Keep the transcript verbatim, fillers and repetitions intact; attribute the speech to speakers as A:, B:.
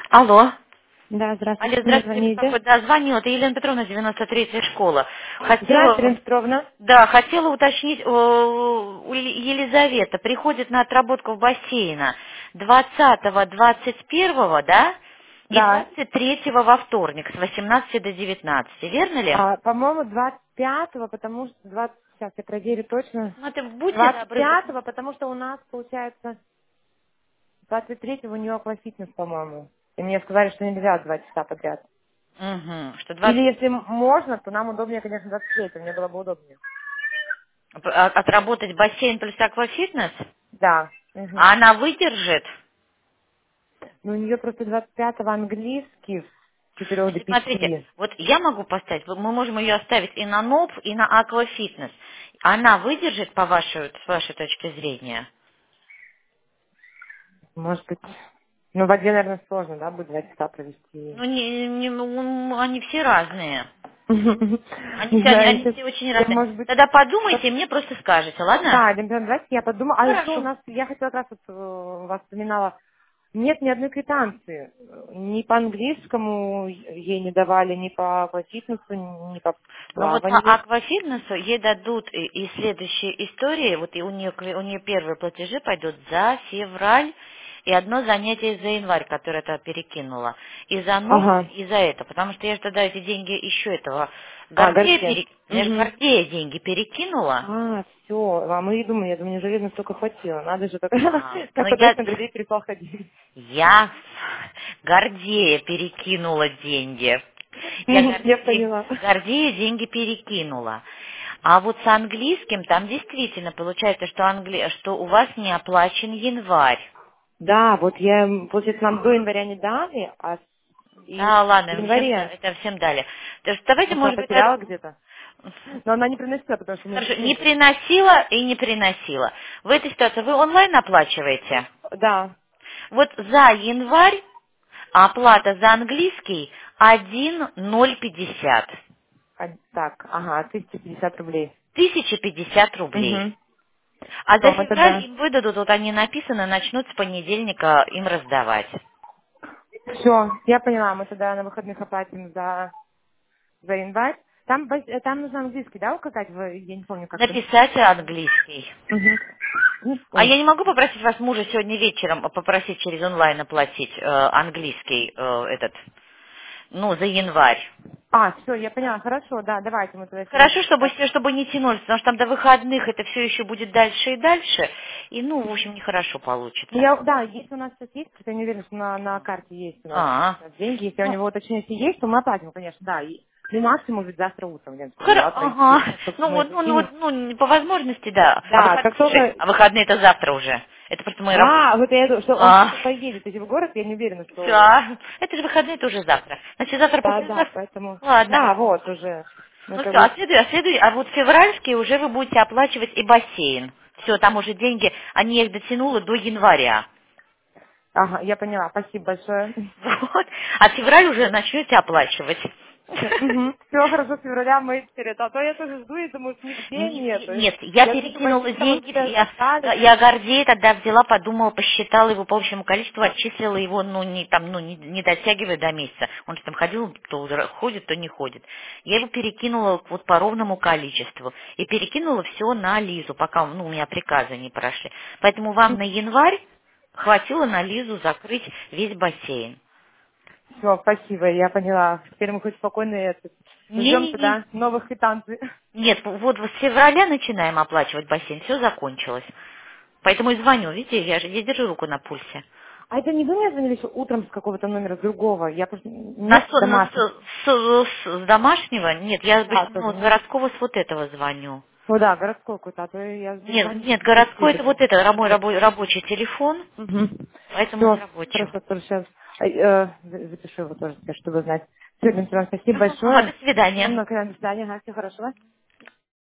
A: Алло.
B: Да,
A: Алло,
B: здравствуйте, мне
A: здравствуйте,
B: звоните.
A: беспокоит. Да, звонила. Это Елена Петровна, девяносто третья школа.
B: Здравствуйте, Елена
A: Хотела,
B: Петровна.
A: да, хотела уточнить, э, у Елизавета приходит на отработку в бассейна двадцатого, двадцать первого, да? И
B: Да,
A: двадцать третьего во вторник с восемнадцати до девятнадцати, верно ли?
B: а, по-моему, двадцать пятого, потому что двадцать, сейчас я проверю точно.
A: Ну, ты будьте
B: Двадцать
A: добры. пос-
B: пятого, потому что у нас, получается, двадцать третьего у нее аквафитнес, по-моему. И мне сказали, что нельзя два часа подряд.
A: Мгм, что
B: Или
A: двадцать
B: если м- можно, то нам удобнее, конечно, двадцать третьего, мне было бы удобнее.
A: а- отработать бассейн плюс аквафитнес,
B: Да.
A: а
B: Мгм.
A: она выдержит.
B: Ну, у нее просто двадцать пятого английский с четырёх до
A: Значит, смотрите,
B: пяти.
A: вот я могу поставить, мы можем ее оставить и на НОП, и на Аквафитнес. Она выдержит, по вашей, с вашей точки зрения?
B: Может быть. Ну, в воде, наверное, сложно, да, будет два часа провести.
A: Ну, не, не- ну, они все разные. Они
B: Не
A: все, они,
B: знаю,
A: они
B: сейчас
A: все очень
B: я,
A: разные.
B: может быть,
A: Тогда
B: как-
A: подумайте и мне просто скажете, ладно?
B: да, Олимпиада, давайте я подумаю. А еще у
A: Хорошо.
B: нас, я хотела как раз вот, э, вас вспоминала, нет ни одной квитанции. Ни по английскому ей не давали, ни по, по фитнесу, ни по
A: Но вот по
B: плаванию.
A: Аквафитнесу ей дадут и, и следующие истории, вот и у нее, у нее первые платежи пойдут за февраль, и одно занятие за январь, которое это перекинула. И за НОП,
B: Ага.
A: и за это. Потому что я же тогда эти деньги еще этого
B: А,
A: Гордея,
B: Горке.
A: пере... я же
B: Угу.
A: Гордея деньги перекинула.
B: А, все. А мы и думали, я думаю, неужели настолько хватило? Надо же, как,
A: А, ну
B: как
A: я,
B: подросток Гордей перестал ходить.
A: я Гордея перекинула деньги. Я
B: Мгм, я
A: Гордея,
B: поняла.
A: Гордея деньги перекинула. А вот с английским там действительно получается, что, англи... что у вас не оплачен январь.
B: Да, вот я, м, получается, нам до января не дали, а с- и
A: Да,
B: в
A: ладно, всем, да-
B: январе,
A: это всем дали. То есть давайте,
B: может, она
A: может быть,
B: потеряла
A: так-
B: где-то. Но она не приносила, потому что у меня
A: хорошо, не
B: соседи.
A: приносила и не приносила. В этой ситуации вы онлайн оплачиваете?
B: Да.
A: Вот за январь оплата за английский один ноль пятьдесят.
B: А, так, ага, тысяча пятьдесят рублей.
A: тысяча пятьдесят рублей.
B: Угу.
A: А за
B: Все, это
A: февраль
B: да.
A: им выдадут, вот они написаны, начнут с понедельника им раздавать.
B: Все, я поняла, мы тогда на выходных оплатим за, за январь. Там, бas- э, там нужно английский, да, указать? В- Я не помню, как там.
A: Написать английский.
B: Угу.
A: А
B: Ой.
A: я не могу попросить вас мужа сегодня вечером попросить через онлайн оплатить э, английский э, этот, ну, за январь.
B: А, все, я поняла, хорошо, да, давайте мы тогда сегодня
A: Хорошо, чтобы,
B: так.
A: все- чтобы не тянулись, потому что там до выходных это все еще будет дальше и дальше, и, ну, в общем, нехорошо
B: Ну,
A: получится.
B: я, да, если у нас сейчас есть, просто я не уверена, что на, на карте есть у нас
A: А,
B: сейчас деньги. Если я у
A: ну,
B: него уточню, если есть, то мы оплатим, конечно, да. И, ну, максимум, может быть, завтра утром, Лен,
A: хоро-
B: желательно,
A: ага.
B: естественно, чтобы
A: Ну,
B: мы
A: вот, ну, ну,
B: закинем.
A: вот, ну, не по возможности, да. А
B: Да, как
A: выходные, слушай,
B: только...
A: а выходные это завтра уже. Это просто мы работаем.
B: А, вот я думаю, что он
A: А,
B: просто поедет идти в город, я не уверена, что...
A: да. Это же выходные, это уже завтра. Значит, завтра,
B: Да, да,
A: послезавтра.
B: поэтому...
A: Ладно.
B: Да, вот уже. Мы
A: Ну
B: как
A: все,
B: бы...
A: а следуй, а следуй, а вот февральские уже вы будете оплачивать и бассейн. Все, там уже деньги, они я их дотянула до января.
B: Ага, я поняла, спасибо большое.
A: Вот. А февраль уже начнете оплачивать.
B: Угу. Все хорошо, с февраля мы теперь это. А то я тоже жду и думаю, что нигде
A: Не-
B: нет.
A: Нет, я
B: Я думаю, что мои
A: перекинула
B: дети, может
A: деньги,
B: быть,
A: я,
B: остались.
A: я Гордея тогда взяла, подумала, посчитала его по общему количеству, отчислила его, ну, не, там, ну, не, не дотягивая до месяца. Он же там ходил, то уже ходит, то не ходит. Я его перекинула вот по ровному количеству. И перекинула все на Лизу, пока, ну, у меня приказы не прошли. Поэтому вам на январь хватило на Лизу закрыть весь бассейн.
B: Все, спасибо, я поняла. Теперь мы хоть спокойно это, ждем
A: Не-не-не.
B: тогда новых квитанций.
A: Нет, вот с февраля начинаем оплачивать бассейн, все закончилось. Поэтому и звоню, видите, я же я держу руку на пульсе.
B: А это не вы мне звонили еще утром с какого-то номера с другого? Я просто...
A: На,
B: Нет,
A: со- на
B: домашний.
A: со- с, с- с домашнего? Нет, я
B: Да,
A: обычно
B: тоже
A: ну, с
B: нет.
A: городского с вот этого звоню.
B: Ну да, городской какой-то, а то я
A: Нет,
B: звоню
A: нет,
B: с
A: городской это
B: соседей.
A: вот это, ра- мой
B: Нет.
A: рабо- рабочий телефон,
B: Угу.
A: поэтому с
B: Все,
A: рабочего.
B: хорошо, тоже сейчас запишу его тоже, чтобы знать. Все, спасибо
A: Ага, ага,
B: большое.
A: до свидания.
B: Всем на до свидания, ага, всего хорошего.